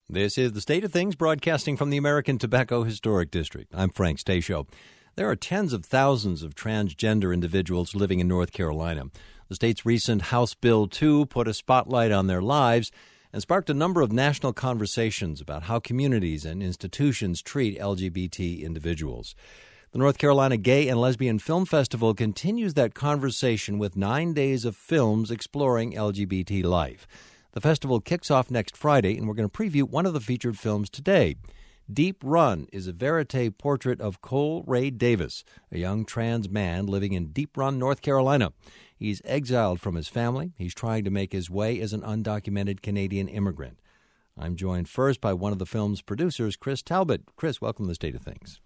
This is The State of Things, broadcasting from the American Tobacco Historic District. I'm Frank Stasio. There are tens of thousands of transgender individuals living in North Carolina. The state's recent House Bill 2 put a spotlight on their lives and sparked a number of national conversations about how communities and institutions treat LGBT individuals. The North Carolina Gay and Lesbian Film Festival continues that conversation with 9 days of films exploring LGBT life. The festival kicks off next Friday, and we're going to preview one of the featured films today. Deep Run is a verite portrait of Cole Ray Davis, a young trans man living in Deep Run, North Carolina. He's exiled from his family. He's trying to make his way as an undocumented Canadian immigrant. I'm joined first by one of the film's producers, Chris Talbot. Chris, welcome to The State of Things.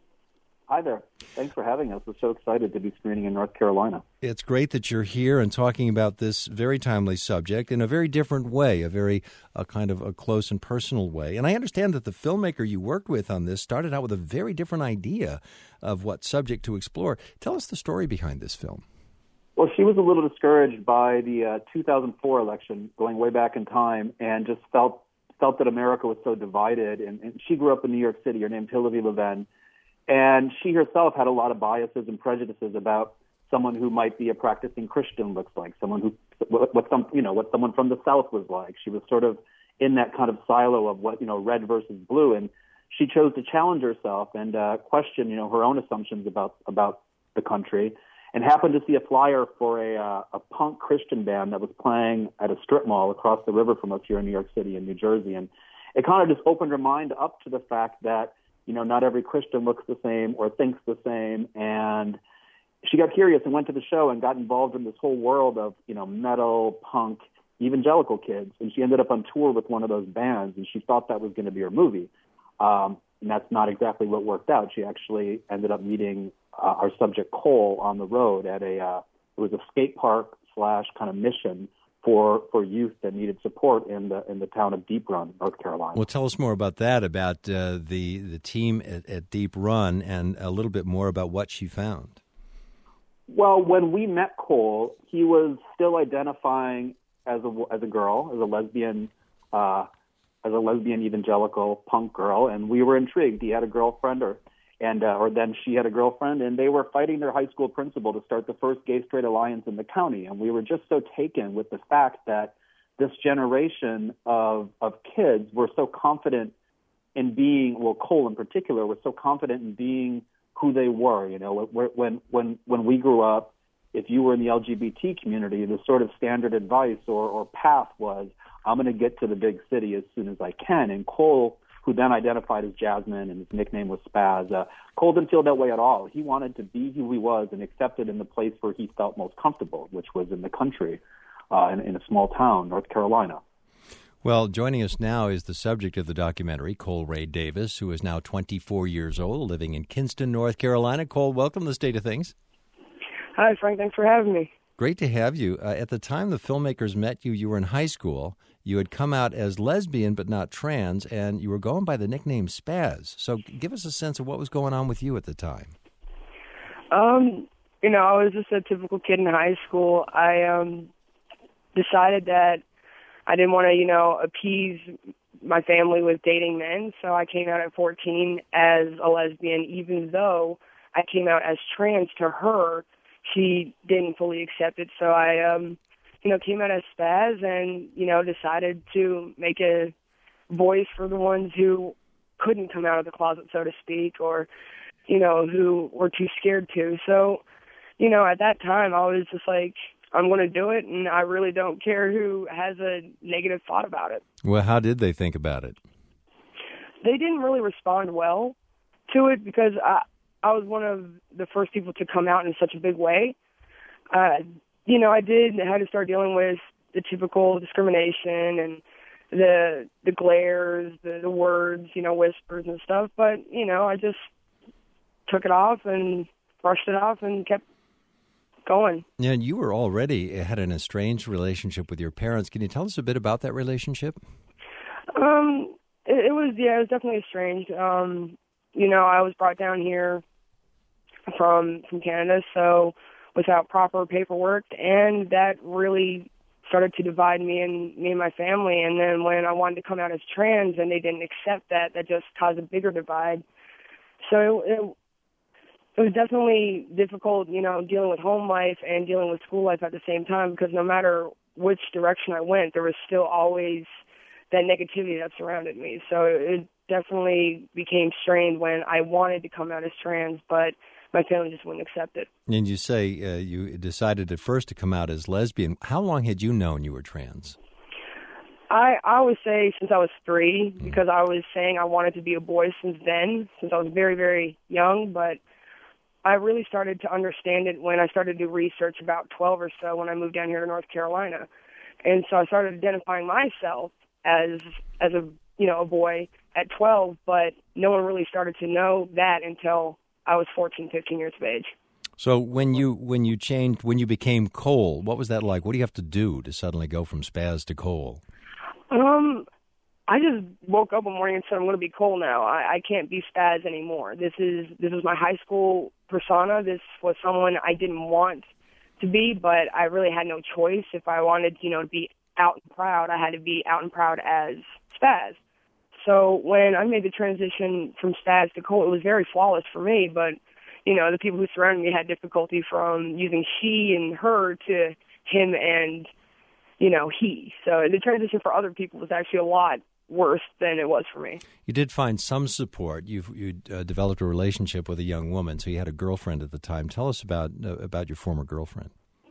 Hi there. Thanks for having us. We're so excited to be screening in North Carolina. It's great that you're here and talking about this very timely subject in a very different way, a very kind of a close and personal way. And I understand that the filmmaker you worked with on this started out with a very different idea of what subject to explore. Tell us the story behind this film. Well, she was a little discouraged by the 2004 election, going way back in time, and just felt that America was so divided. And she grew up in New York City. Her name's Hillary Leven. And she herself had a lot of biases and prejudices about someone who might be a practicing Christian looks like, what someone from the South was like. She was sort of in that kind of silo of what, red versus blue. And she chose to challenge herself and question, her own assumptions about the country, and happened to see a flyer for a punk Christian band that was playing at a strip mall across the river from us here in New York City and New Jersey. And it kind of just opened her mind up to the fact that, not every Christian looks the same or thinks the same. And she got curious and went to the show and got involved in this whole world of, metal, punk, evangelical kids. And she ended up on tour with one of those bands, and she thought that was going to be her movie. And that's not exactly what worked out. She actually ended up meeting our subject Cole on the road at it was a skate park / kind of mission for youth that needed support in the town of Deep Run, North Carolina. Well, tell us more about that, about the team at Deep Run, and a little bit more about what she found. Well, when we met Cole, he was still identifying as a girl, as a lesbian evangelical punk girl, and we were intrigued. He had a girlfriend, or then she had a girlfriend, and they were fighting their high school principal to start the first gay-straight alliance in the county. And we were just so taken with the fact that this generation of kids were so confident in being, well, Cole in particular, was so confident in being who they were. When we grew up, if you were in the LGBT community, the sort of standard advice or path was, I'm going to get to the big city as soon as I can. And Cole, who then identified as Jasmine and his nickname was Spaz, Cole didn't feel that way at all. He wanted to be who he was and accepted in the place where he felt most comfortable, which was in the country, in a small town, North Carolina. Well, joining us now is the subject of the documentary, Cole Ray Davis, who is now 24 years old, living in Kinston, North Carolina. Cole, welcome to The State of Things. Hi, Frank. Thanks for having me. Great to have you. At the time the filmmakers met you, you were in high school. You had come out as lesbian but not trans, and you were going by the nickname Spaz. So give us a sense of what was going on with you at the time. I was just a typical kid in high school. I decided that I didn't want to, appease my family with dating men, so I came out at 14 as a lesbian, even though I came out as trans to her. She didn't fully accept it, so I came out as Spaz and, decided to make a voice for the ones who couldn't come out of the closet, so to speak, or, who were too scared to. So, at that time, I was just like, I'm going to do it, and I really don't care who has a negative thought about it. Well, how did they think about it? They didn't really respond well to it because I was one of the first people to come out in such a big way. I had to start dealing with the typical discrimination and the glares, the words, whispers and stuff. But, I just took it off and brushed it off and kept going. Yeah, and you were already had an estranged relationship with your parents. Can you tell us a bit about that relationship? It was definitely estranged. I was brought down here from Canada, so without proper paperwork, and that really started to divide me and my family. And then when I wanted to come out as trans and they didn't accept that just caused a bigger divide. So it was definitely difficult, dealing with home life and dealing with school life at the same time, because no matter which direction I went, there was still always that negativity that surrounded me. So it definitely became strained when I wanted to come out as trans, but my family just wouldn't accept it. And you say you decided at first to come out as lesbian. How long had you known you were trans? I always say since I was 3, because I was saying I wanted to be a boy since then, since I was very, very young. But I really started to understand it when I started to do research about 12 or so when I moved down here to North Carolina. And so I started identifying myself as a boy at 12, but no one really started to know that until I was 14, 15 years of age. So when you became Cole, what was that like? What do you have to do to suddenly go from Spaz to Cole? I just woke up one morning and said, I'm going to be Cole now. I can't be Spaz anymore. This is my high school persona. This was someone I didn't want to be, but I really had no choice. If I wanted, to be out and proud, I had to be out and proud as Spaz. So when I made the transition from Spaz to Cole, it was very flawless for me, but, the people who surrounded me had difficulty from using she and her to him and, he. So the transition for other people was actually a lot worse than it was for me. You did find some support. You developed a relationship with a young woman, so you had a girlfriend at the time. Tell us about your former girlfriend.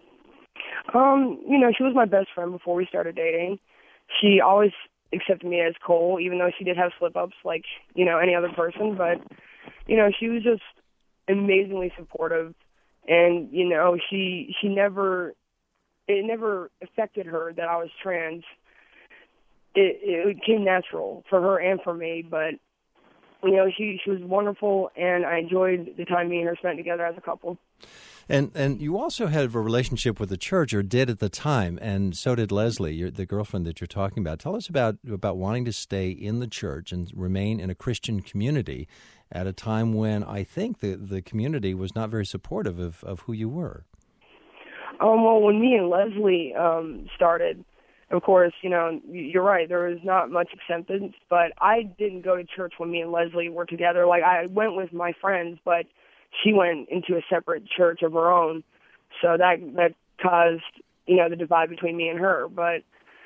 She was my best friend before we started dating. She always accepted me as Cole, even though she did have slip-ups like, any other person. But, she was just amazingly supportive. And, it never affected her that I was trans. It came natural for her and for me. But, she was wonderful, and I enjoyed the time me and her spent together as a couple. And you also had a relationship with the church, or did at the time, and so did Leslie, the girlfriend that you're talking about. Tell us about wanting to stay in the church and remain in a Christian community at a time when I think the community was not very supportive of who you were. Well, when me and Leslie started, of course, you're right, there was not much acceptance, but I didn't go to church when me and Leslie were together. Like, I went with my friends, but she went into a separate church of her own, so that caused, the divide between me and her. But,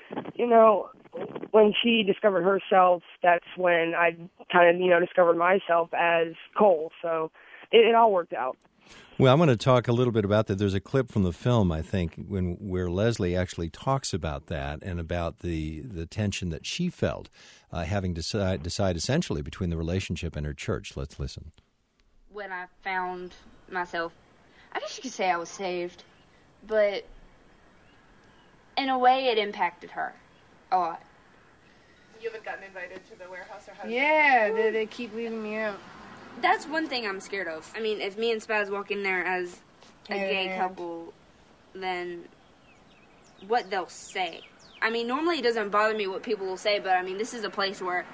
when she discovered herself, that's when I kind of, discovered myself as Cole, so it all worked out. Well, I'm going to talk a little bit about that. There's a clip from the film, I think, where Leslie actually talks about that and about the tension that she felt having to decide essentially between the relationship and her church. Let's listen. When I found myself, I guess you could say I was saved, but in a way it impacted her a lot. You haven't gotten invited to the warehouse or house? Yeah, they keep leaving me out. That's one thing I'm scared of. I mean, if me and Spaz walk in there as a gay couple, then what they'll say. I mean, normally it doesn't bother me what people will say, but I mean, this is a place where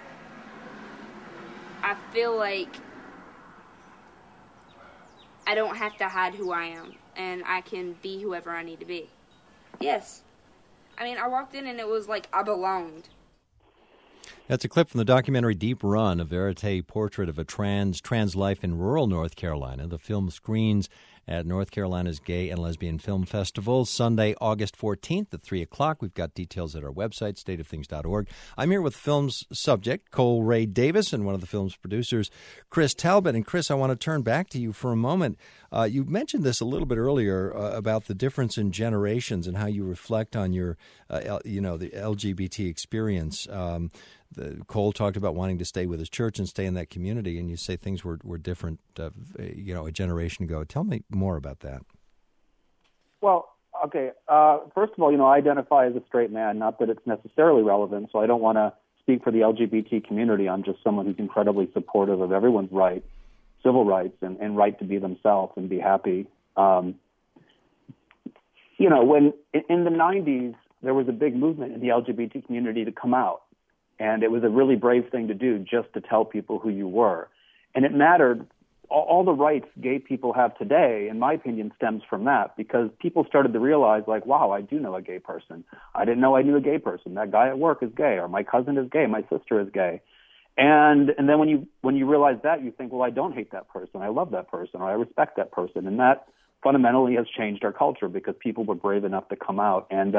I feel like I don't have to hide who I am, and I can be whoever I need to be. Yes. I mean, I walked in and it was like I belonged. That's a clip from the documentary Deep Run, a verite portrait of a trans life in rural North Carolina. The film screens at North Carolina's Gay and Lesbian Film Festival, Sunday, August 14th at 3 o'clock. We've got details at our website, stateofthings.org. I'm here with the film's subject, Cole Ray Davis, and one of the film's producers, Chris Talbot. And Chris, I want to turn back to you for a moment. You mentioned this a little bit earlier about the difference in generations and how you reflect on your, the LGBT experience. Cole talked about wanting to stay with his church and stay in that community, and you say things were different, a generation ago. Tell me more about that. Well, okay. First of all, I identify as a straight man, not that it's necessarily relevant, so I don't want to speak for the LGBT community. I'm just someone who's incredibly supportive of everyone's right, civil rights, and right to be themselves and be happy. When in the 90s, there was a big movement in the LGBT community to come out. And it was a really brave thing to do, just to tell people who you were. And it mattered all the rights gay people have today, in my opinion, stems from that, because people started to realize, like, wow, I do know a gay person. I didn't know I knew a gay person. That guy at work is gay, or my cousin is gay, my sister is gay. And then when you realize that, you think, well, I don't hate that person. I love that person, or I respect that person. And that fundamentally has changed our culture because people were brave enough to come out. And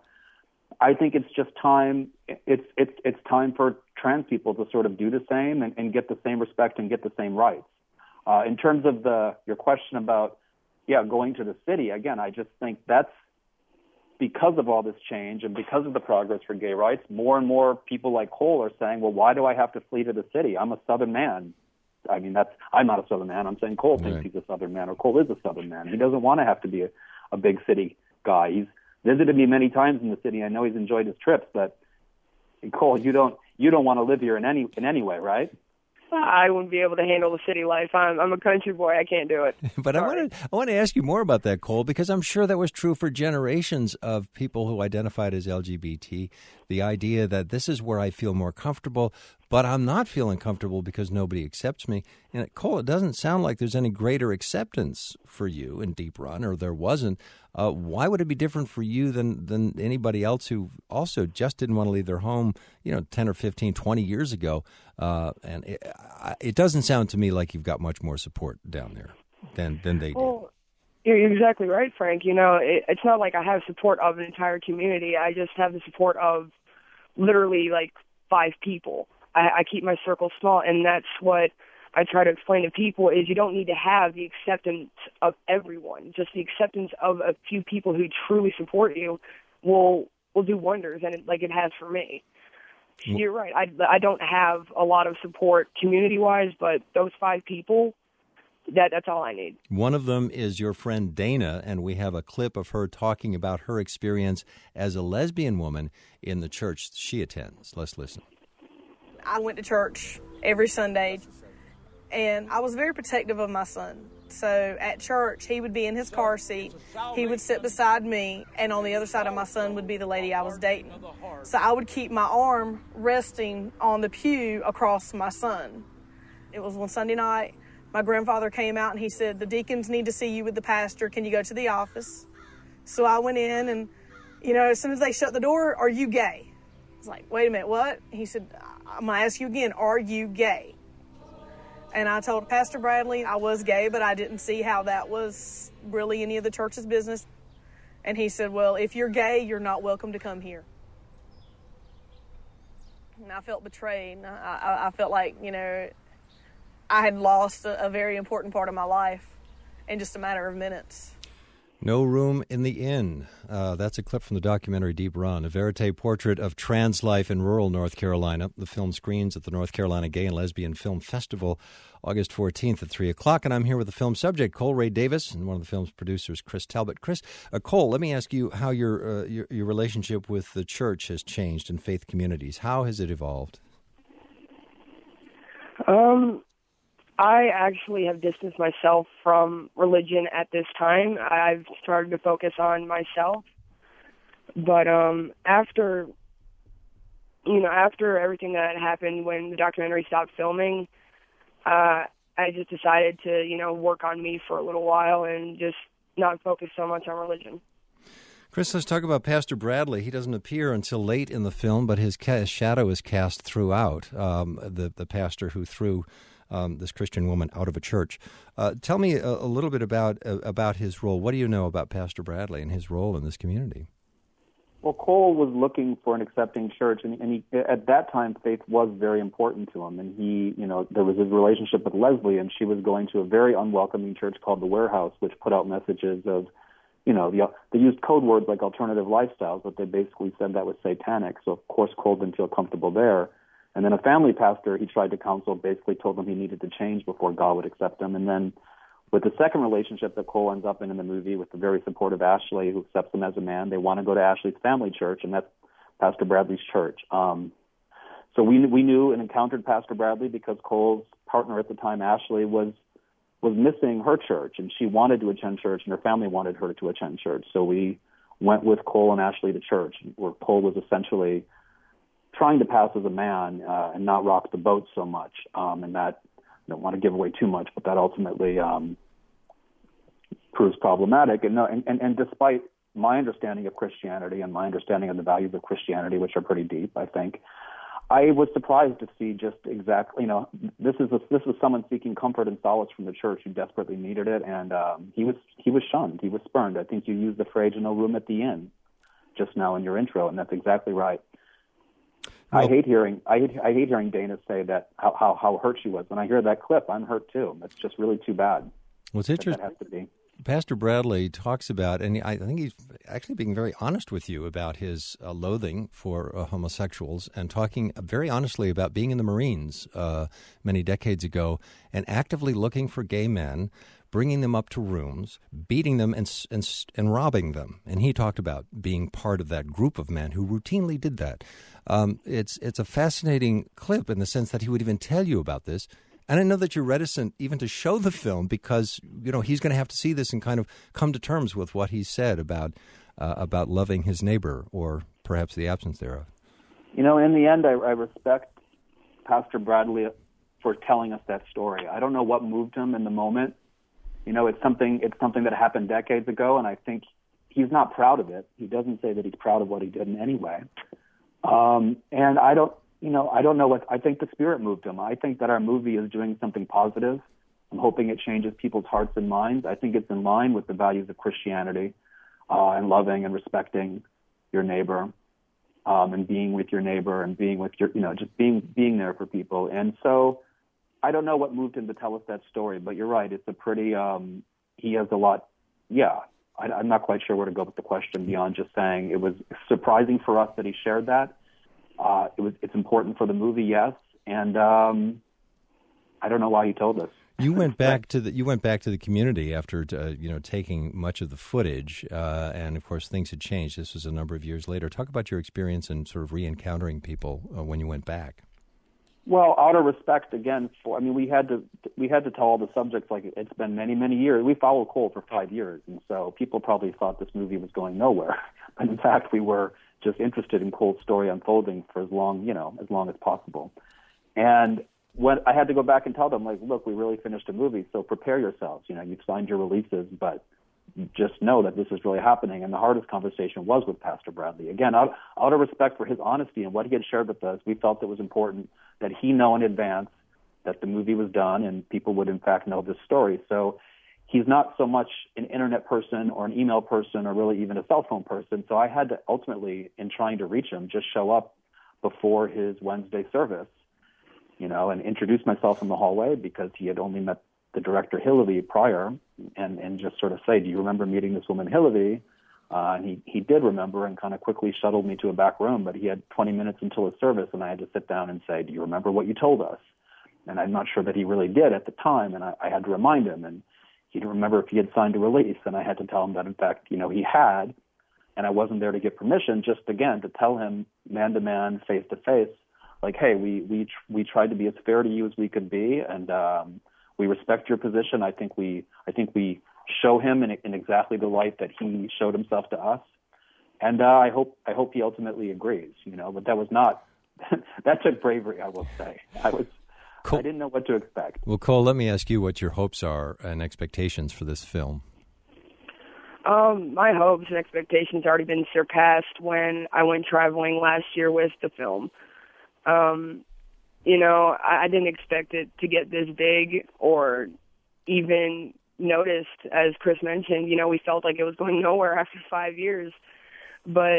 I think it's just time. It's time for trans people to sort of do the same and get the same respect and get the same rights. In terms of your question about, going to the city, again, I just think that's because of all this change and because of the progress for gay rights, more and more people like Cole are saying, well, why do I have to flee to the city? I'm a Southern man. I mean, I'm not a Southern man. I'm saying Cole thinks he's a Southern man, or Cole is a Southern man. He doesn't want to have to be a big city guy. He's visited me many times in the city. I know he's enjoyed his trips, but Cole, you don't want to live here in any way, right? I wouldn't be able to handle the city life. I'm a country boy. I can't do it. But I want to ask you more about that, Cole, because I'm sure that was true for generations of people who identified as LGBT. The idea that this is where I feel more comfortable, but I'm not feeling comfortable because nobody accepts me. And Cole, it doesn't sound like there's any greater acceptance for you in Deep Run, or there wasn't. Why would it be different for you than anybody else who also just didn't want to leave their home, 10 or 15, 20 years ago? And it doesn't sound to me like you've got much more support down there than they do. You're exactly right, Frank. It's not like I have support of an entire community. I just have the support of literally like 5 people. I keep my circle small, and that's what I try to explain to people is you don't need to have the acceptance of everyone. Just the acceptance of a few people who truly support you will do wonders, and it has for me. You're right. I don't have a lot of support community-wise, but those 5 people, that's all I need. One of them is your friend Dana, and we have a clip of her talking about her experience as a lesbian woman in the church she attends. Let's listen. I went to church every Sunday, and I was very protective of my son. So at church, he would be in his car seat, he would sit beside me, and on the other side of my son would be the lady I was dating. So I would keep my arm resting on the pew across my son. It was one Sunday night. My grandfather came out and he said, the deacons need to see you with the pastor. Can you go to the office? So I went in, and, as soon as they shut the door, are you gay? I was like, wait a minute, what? He said, I'm going to ask you again, are you gay? And I told Pastor Bradley I was gay, but I didn't see how that was really any of the church's business. And he said, well, if you're gay, you're not welcome to come here. And I felt betrayed. I felt like, I had lost a very important part of my life in just a matter of minutes. No Room in the Inn. That's a clip from the documentary Deep Run, a verite portrait of trans life in rural North Carolina. The film screens at the North Carolina Gay and Lesbian Film Festival August 14th at 3 o'clock. And I'm here with the film subject, Cole Ray Davis, and one of the film's producers, Chris Talbot. Chris, Cole, let me ask you how your relationship with the church has changed in faith communities. How has it evolved? I actually have distanced myself from religion at this time. I've started to focus on myself. But after everything that happened when the documentary stopped filming, I just decided to, work on me for a little while and just not focus so much on religion. Chris, let's talk about Pastor Bradley. He doesn't appear until late in the film, but his shadow is cast throughout, the pastor who threw this Christian woman out of a church. Tell me a little bit about his role. What do you know about Pastor Bradley and his role in this community? Well, Cole was looking for an accepting church, and he, at that time, faith was very important to him. And he, there was his relationship with Leslie, and she was going to a very unwelcoming church called the Warehouse, which put out messages of, they used code words like alternative lifestyles, but they basically said that was satanic. So, of course, Cole didn't feel comfortable there. And then a family pastor he tried to counsel basically told him he needed to change before God would accept him. And then with the second relationship that Cole ends up in the movie with the very supportive Ashley who accepts him as a man, they want to go to Ashley's family church, and that's Pastor Bradley's church. So we knew and encountered Pastor Bradley because Cole's partner at the time, Ashley, was missing her church, and she wanted to attend church, and her family wanted her to attend church. So we went with Cole and Ashley to church, where Cole was essentially trying to pass as a man and not rock the boat so much. And that don't want to give away too much, but that ultimately proves problematic. And despite my understanding of Christianity and my understanding of the values of Christianity, which are pretty deep, I think, I was surprised to see just exactly, this was someone seeking comfort and solace from the church who desperately needed it, and he was shunned, he was spurned. I think you used the phrase "no room at the inn" just now in your intro, and that's exactly right. Well, I hate hearing Dana say that how hurt she was. When I hear that clip, I'm hurt too. It's just really too bad. What's interesting? That has to be. Pastor Bradley talks about, and I think he's actually being very honest with you about his loathing for homosexuals, and talking very honestly about being in the Marines many decades ago and actively looking for gay men, bringing them up to rooms, beating them, and robbing them. And he talked about being part of that group of men who routinely did that. It's a fascinating clip in the sense that he would even tell you about this. And I know that you're reticent even to show the film because, he's going to have to see this and kind of come to terms with what he said about loving his neighbor, or perhaps the absence thereof. In the end, I respect Pastor Bradley for telling us that story. I don't know what moved him in the moment. It's something that happened decades ago, and I think he's not proud of it. He doesn't say that he's proud of what he did in any way. And I don't know what, I think the Spirit moved him. I think that our movie is doing something positive. I'm hoping it changes people's hearts and minds. I think it's in line with the values of Christianity, and loving and respecting your neighbor, and being with your neighbor and being with your, just being there for people. And so I don't know what moved him to tell us that story, but you're right. It's a pretty, he has a lot. Yeah. I'm not quite sure where to go with the question beyond just saying it was surprising for us that he shared that. It's important for the movie, yes, and I don't know why he told us. You went back to the community after taking much of the footage, and of course things had changed. This was a number of years later. Talk about your experience in sort of re-encountering people when you went back. Well, out of respect, again, we had to tell all the subjects like it's been many, many years. We followed Cole for 5 years, and so people probably thought this movie was going nowhere. But in fact, we were just interested in Cole's story unfolding for as long as possible. And when I had to go back and tell them, like, look, we really finished a movie, so prepare yourselves. You've signed your releases, but just know that this is really happening. And the hardest conversation was with Pastor Bradley. Again, out of respect for his honesty and what he had shared with us, we felt it was important that he know in advance that the movie was done and people would in fact know this story. So he's not so much an internet person or an email person or really even a cell phone person. So I had to ultimately, in trying to reach him, just show up before his Wednesday service, and introduce myself in the hallway because he had only met the director Hillary prior, and just sort of say, do you remember meeting this woman Hillary? And he did remember and kind of quickly shuttled me to a back room, but he had 20 minutes until his service, and I had to sit down and say, do you remember what you told us? And I'm not sure that he really did at the time, and I had to remind him, and he didn't remember if he had signed a release, and I had to tell him that, in fact, he had, and I wasn't there to get permission, just, again, to tell him man-to-man, face-to-face, like, hey, we tried to be as fair to you as we could be, and we respect your position. I think we show him in exactly the light that he showed himself to us, and I hope he ultimately agrees. But that was not that took bravery, I will say. Cool. I didn't know what to expect. Well, Cole, let me ask you what your hopes are and expectations for this film. My hopes and expectations already been surpassed when I went traveling last year with the film. I didn't expect it to get this big or even noticed, as Chris mentioned. We felt like it was going nowhere after 5 years. But,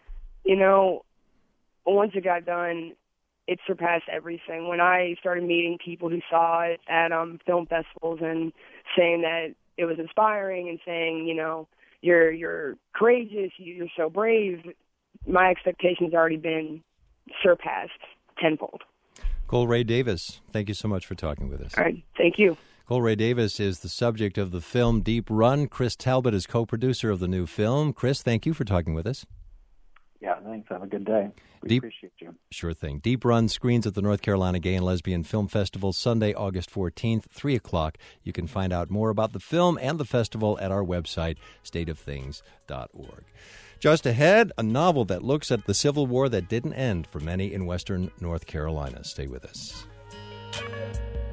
once it got done, it surpassed everything. When I started meeting people who saw it at film festivals and saying that it was inspiring and saying, you're courageous, you're so brave, my expectations already been surpassed tenfold. Cole Ray Davis, thank you so much for talking with us. All right, thank you. Cole Ray Davis is the subject of the film Deep Run. Chris Talbot is co-producer of the new film. Chris, thank you for talking with us. Yeah, thanks. Have a good day. We appreciate you. Sure thing. Deep Run screens at the North Carolina Gay and Lesbian Film Festival Sunday, August 14th, 3 o'clock. You can find out more about the film and the festival at our website, stateofthings.org. Just ahead, a novel that looks at the Civil War that didn't end for many in western North Carolina. Stay with us.